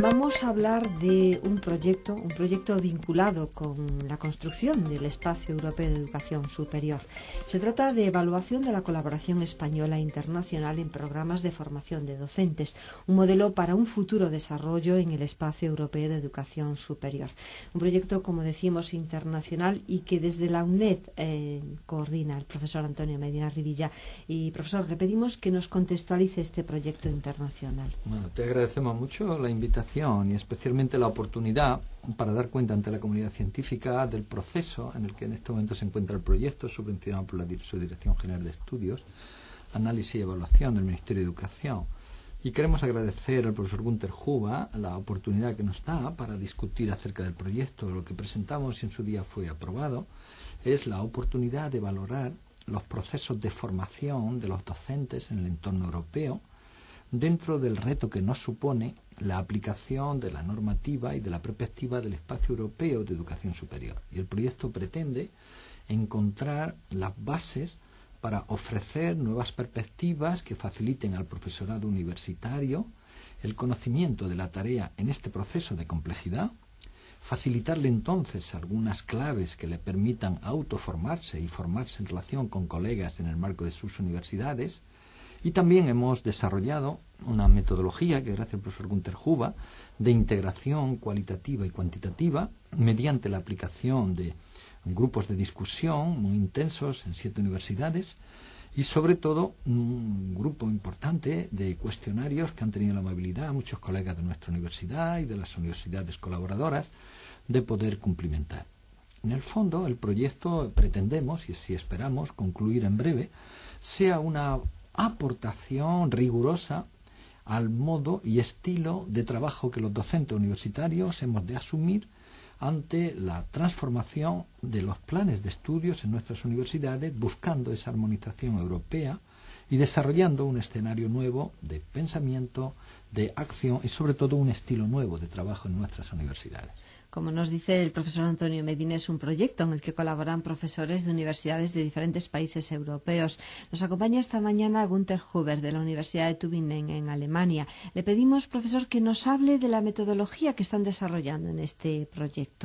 Vamos a hablar de un proyecto vinculado con la construcción del Espacio Europeo de Educación Superior. Se trata de evaluación de la colaboración española e internacional en programas de formación de docentes, un modelo para un futuro desarrollo en el Espacio Europeo de Educación Superior. Un proyecto, como decimos, internacional y que desde la UNED coordina el profesor Antonio Medina Rivilla. Y, profesor, le pedimos que nos contextualice este proyecto internacional. Bueno, te agradecemos mucho la invitación y especialmente la oportunidad para dar cuenta ante la comunidad científica del proceso en el que en este momento se encuentra el proyecto subvencionado por la Subdirección General de Estudios, Análisis y Evaluación del Ministerio de Educación. Y queremos agradecer al profesor Günter Huber la oportunidad que nos da para discutir acerca del proyecto. Lo que presentamos y en su día fue aprobado es la oportunidad de valorar los procesos de formación de los docentes en el entorno europeo dentro del reto que nos supone la aplicación de la normativa y de la perspectiva del Espacio Europeo de Educación Superior. Y el proyecto pretende encontrar las bases para ofrecer nuevas perspectivas que faciliten al profesorado universitario el conocimiento de la tarea en este proceso de complejidad, facilitarle entonces algunas claves que le permitan autoformarse y formarse en relación con colegas en el marco de sus universidades. Y también hemos desarrollado una metodología, que gracias al profesor Günter Huber, de integración cualitativa y cuantitativa mediante la aplicación de grupos de discusión muy intensos en 7 universidades y sobre todo un grupo importante de cuestionarios que han tenido la amabilidad muchos colegas de nuestra universidad y de las universidades colaboradoras de poder cumplimentar. En el fondo, el proyecto pretendemos, y si esperamos concluir en breve, sea una aportación rigurosa al modo y estilo de trabajo que los docentes universitarios hemos de asumir ante la transformación de los planes de estudios en nuestras universidades, buscando esa armonización europea y desarrollando un escenario nuevo de pensamiento, de acción y sobre todo un estilo nuevo de trabajo en nuestras universidades. Como nos dice el profesor Antonio Medina, es un proyecto en el que colaboran profesores de universidades de diferentes países europeos. Nos acompaña esta mañana Günter Huber, de la Universidad de Tübingen, en Alemania. Le pedimos, profesor, que nos hable de la metodología que están desarrollando en este proyecto.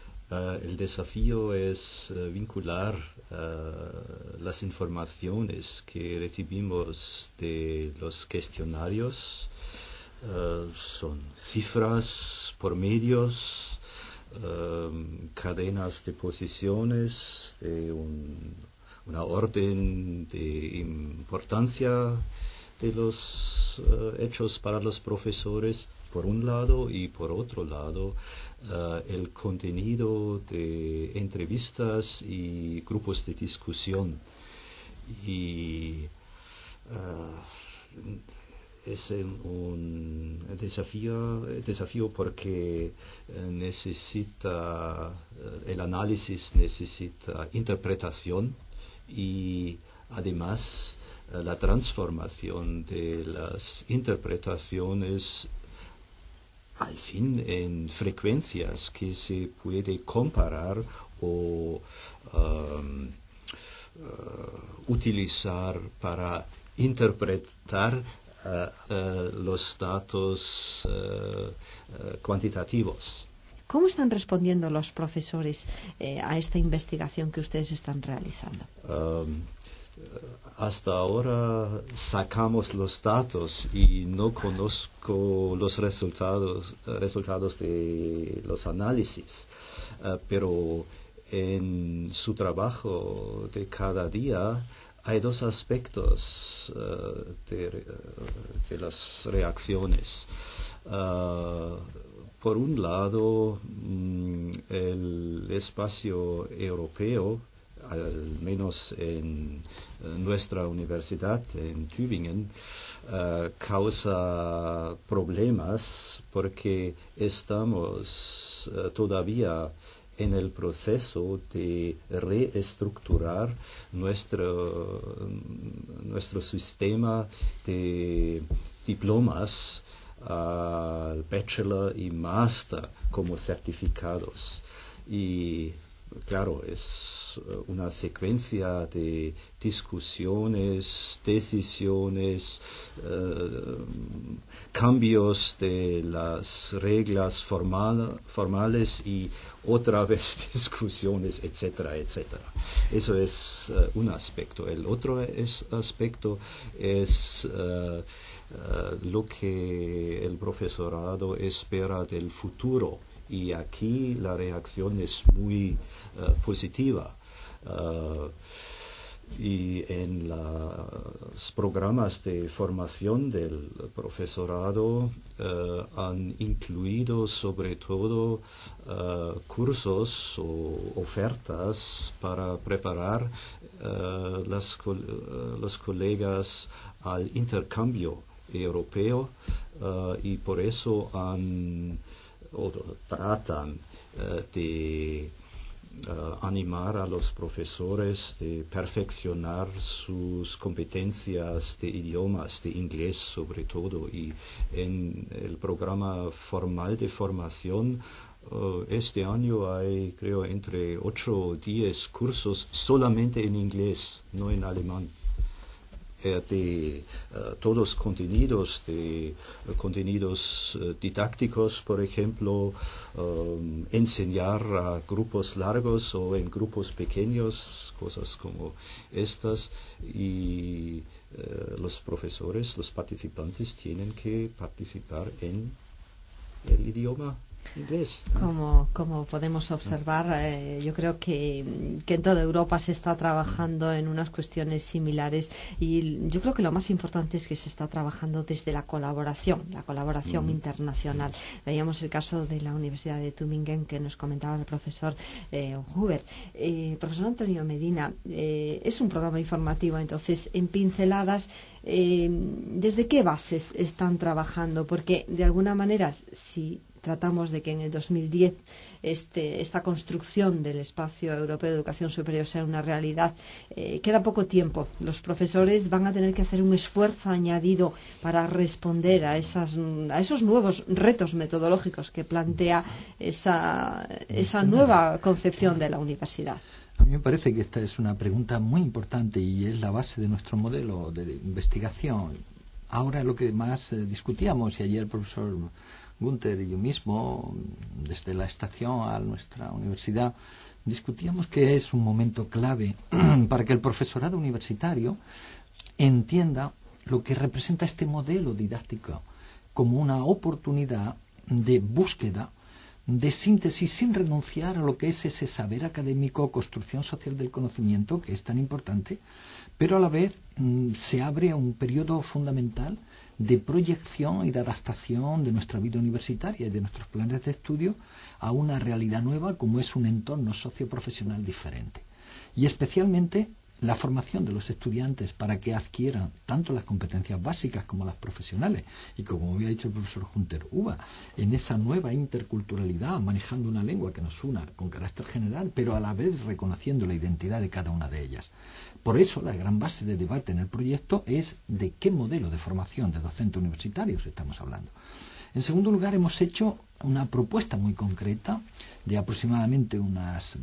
El desafío es vincular las informaciones que recibimos de los cuestionarios. Son cifras por medios, cadenas de posiciones, de una orden de importancia de los hechos para los profesores, por un lado, y por otro lado, el contenido de entrevistas y grupos de discusión. Y es un desafío porque el análisis necesita interpretación y además la transformación de las interpretaciones al fin en frecuencias que se puede comparar o utilizar para interpretar los datos cuantitativos. ¿Cómo están respondiendo los profesores a esta investigación que ustedes están realizando? Hasta ahora sacamos los datos y no conozco los resultados de los análisis, pero en su trabajo de cada día hay 2 aspectos de las reacciones. Por un lado, el espacio europeo, al menos en nuestra universidad, en Tübingen, causa problemas porque estamos todavía en el proceso de reestructurar nuestro sistema de diplomas, bachelor y master como certificados. Y claro, es una secuencia de discusiones, decisiones, cambios de las reglas formales y otra vez discusiones, etcétera, etcétera. Eso es un aspecto. El otro aspecto es lo que el profesorado espera del futuro. Y aquí la reacción es muy positiva. Y en los programas de formación del profesorado han incluido sobre todo cursos o ofertas para preparar los colegas al intercambio europeo y por eso tratan de animar a los profesores de perfeccionar sus competencias de idiomas, de inglés sobre todo, y en el programa formal de formación este año hay, creo, entre 8 o 10 cursos solamente en inglés, no en alemán. De todos contenidos, didácticos, por ejemplo, enseñar a grupos largos o en grupos pequeños, cosas como estas, y los profesores, los participantes tienen que participar en el idioma inglés. Como podemos observar, yo creo que en toda Europa se está trabajando en unas cuestiones similares y yo creo que lo más importante es que se está trabajando desde la colaboración internacional. Veíamos el caso de la Universidad de Tübingen que nos comentaba el profesor Huber. Profesor Antonio Medina, es un programa informativo, entonces, en pinceladas, ¿desde qué bases están trabajando? Porque, de alguna manera, si tratamos de que en el 2010 esta construcción del espacio europeo de educación superior sea una realidad, queda poco tiempo. Los profesores van a tener que hacer un esfuerzo añadido para responder a esos nuevos retos metodológicos que plantea esa nueva concepción de la universidad. A mí me parece que esta es una pregunta muy importante y es la base de nuestro modelo de investigación. Ahora lo que más discutíamos, y ayer el profesor Günther y yo mismo, desde la estación a nuestra universidad, discutíamos que es un momento clave para que el profesorado universitario entienda lo que representa este modelo didáctico como una oportunidad de búsqueda, de síntesis, sin renunciar a lo que es ese saber académico, construcción social del conocimiento, que es tan importante, pero a la vez se abre un periodo fundamental de proyección y de adaptación de nuestra vida universitaria y de nuestros planes de estudio a una realidad nueva como es un entorno socioprofesional diferente. Y especialmente la formación de los estudiantes para que adquieran tanto las competencias básicas como las profesionales y, como había dicho el profesor Günther Uva, en esa nueva interculturalidad, manejando una lengua que nos una con carácter general, pero a la vez reconociendo la identidad de cada una de ellas. Por eso, la gran base de debate en el proyecto es de qué modelo de formación de docentes universitarios estamos hablando. En segundo lugar, hemos hecho una propuesta muy concreta de aproximadamente unas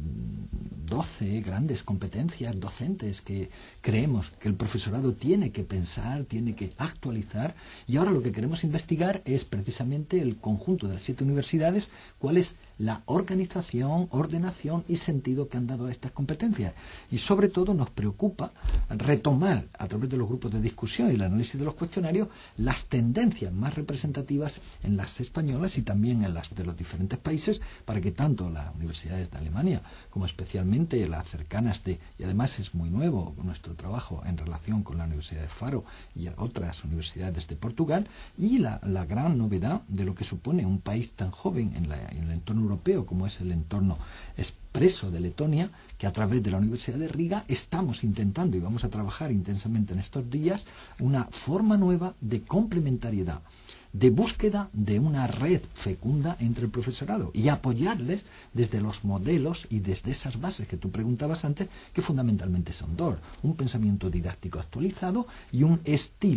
12 grandes competencias docentes que creemos que el profesorado tiene que pensar, tiene que actualizar, y ahora lo que queremos investigar es precisamente el conjunto de las 7 universidades, cuál es la organización, ordenación y sentido que han dado a estas competencias. Y sobre todo nos preocupa retomar a través de los grupos de discusión y el análisis de los cuestionarios las tendencias más representativas en las españolas y también en las de los diferentes países, para que tanto las universidades de Alemania como especialmente las cercanas y además es muy nuevo nuestro trabajo en relación con la Universidad de Faro y otras universidades de Portugal, y la gran novedad de lo que supone un país tan joven en el entorno europeo como es el entorno expreso de Letonia, que a través de la Universidad de Riga estamos intentando y vamos a trabajar intensamente en estos días una forma nueva de complementariedad, de búsqueda de una red fecunda entre el profesorado y apoyarles desde los modelos y desde esas bases que tú preguntabas antes, que fundamentalmente son dos: un pensamiento didáctico actualizado y un estilo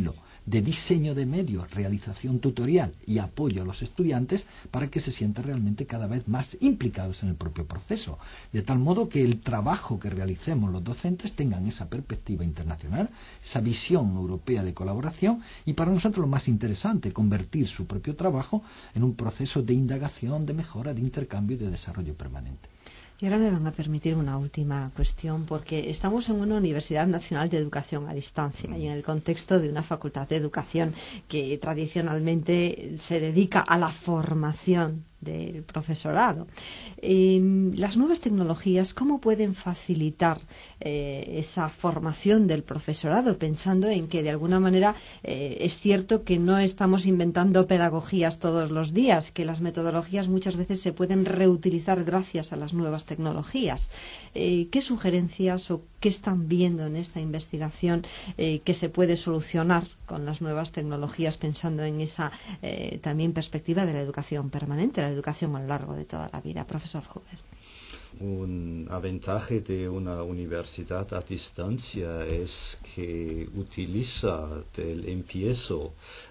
de diseño de medios, realización tutorial y apoyo a los estudiantes para que se sientan realmente cada vez más implicados en el propio proceso, de tal modo que el trabajo que realicemos los docentes tengan esa perspectiva internacional, esa visión europea de colaboración, y para nosotros lo más interesante, convertir su propio trabajo en un proceso de indagación, de mejora, de intercambio y de desarrollo permanente. Y ahora me van a permitir una última cuestión, porque estamos en una Universidad Nacional de Educación a Distancia y en el contexto de una facultad de educación que tradicionalmente se dedica a la formación del profesorado. Las nuevas tecnologías, ¿cómo pueden facilitar esa formación del profesorado? Pensando en que, de alguna manera, es cierto que no estamos inventando pedagogías todos los días, que las metodologías muchas veces se pueden reutilizar gracias a las nuevas tecnologías. ¿Qué sugerencias o qué están viendo en esta investigación que se puede solucionar con las nuevas tecnologías, pensando en esa también perspectiva de la educación permanente, la educación a lo largo de toda la vida? Profesor Huber. Una ventaja de una universidad a distancia es que utiliza del empiezo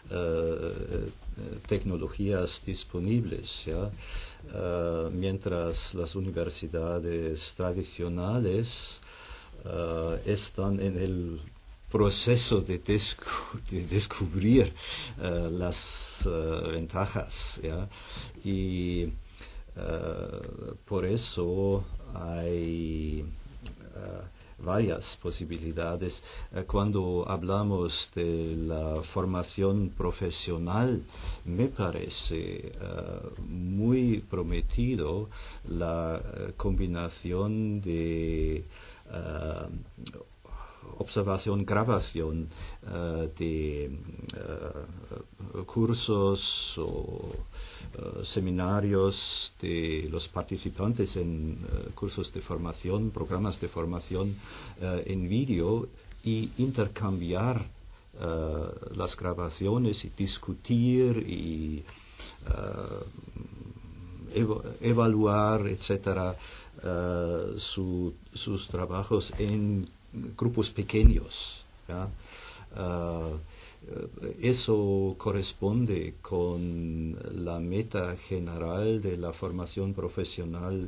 tecnologías disponibles, ¿ya? Mientras las universidades tradicionales están en el proceso de descubrir las ventajas, ¿ya? Y por eso hay varias posibilidades. Cuando hablamos de la formación profesional, me parece muy prometido la combinación de observación, grabación de cursos o seminarios de los participantes en cursos de formación, programas de formación en vídeo, y intercambiar las grabaciones y discutir y evaluar, etcétera, sus trabajos en grupos pequeños, ¿ya? Eso corresponde con la meta general de la formación profesional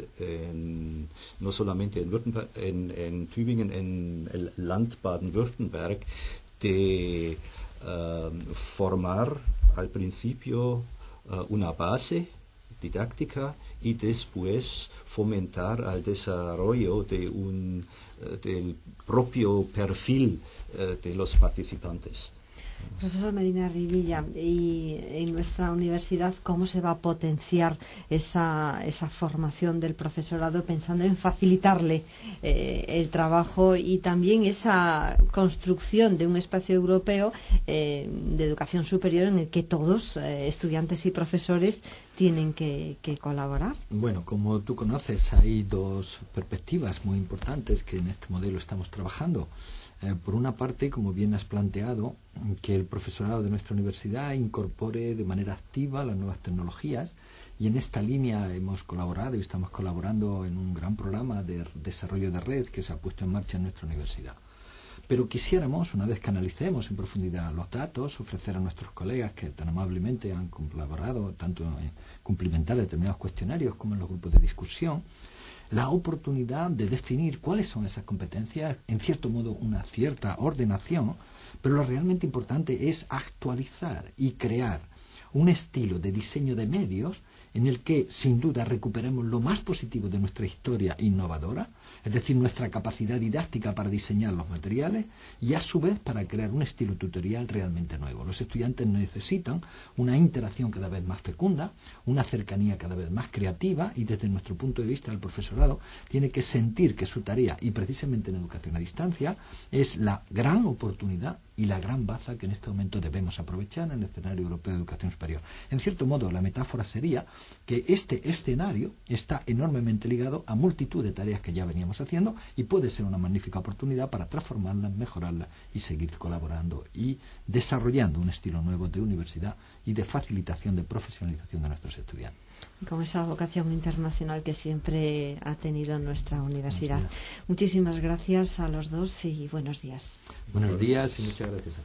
no solamente en Tübingen, en el Land Baden-Württemberg, de formar al principio una base didáctica y después fomentar al desarrollo del propio perfil de los participantes. Profesor Medina Rivilla, y en nuestra universidad, ¿cómo se va a potenciar esa formación del profesorado, pensando en facilitarle el trabajo y también esa construcción de un espacio europeo de educación superior en el que todos, estudiantes y profesores, tienen que colaborar? Bueno, como tú conoces, hay dos perspectivas muy importantes que en este modelo estamos trabajando. Por una parte, como bien has planteado, que el profesorado de nuestra universidad incorpore de manera activa las nuevas tecnologías, y en esta línea hemos colaborado y estamos colaborando en un gran programa de desarrollo de red que se ha puesto en marcha en nuestra universidad. Pero quisiéramos, una vez que analicemos en profundidad los datos, ofrecer a nuestros colegas que tan amablemente han colaborado tanto en cumplimentar determinados cuestionarios como en los grupos de discusión, la oportunidad de definir cuáles son esas competencias, en cierto modo una cierta ordenación, pero lo realmente importante es actualizar y crear un estilo de diseño de medios en el que sin duda recuperemos lo más positivo de nuestra historia innovadora, es decir, nuestra capacidad didáctica para diseñar los materiales, y a su vez para crear un estilo tutorial realmente nuevo. Los estudiantes necesitan una interacción cada vez más fecunda, una cercanía cada vez más creativa, y desde nuestro punto de vista el profesorado tiene que sentir que su tarea, y precisamente en educación a distancia, es la gran oportunidad y la gran baza que en este momento debemos aprovechar en el escenario europeo de educación superior. En cierto modo, la metáfora sería que este escenario está enormemente ligado a multitud de tareas que ya veníamos haciendo, y puede ser una magnífica oportunidad para transformarlas, mejorarlas y seguir colaborando y desarrollando un estilo nuevo de universidad y de facilitación de profesionalización de nuestros estudiantes. Con esa vocación internacional que siempre ha tenido nuestra universidad. Muchísimas gracias a los dos y buenos días. Buenos días y muchas gracias.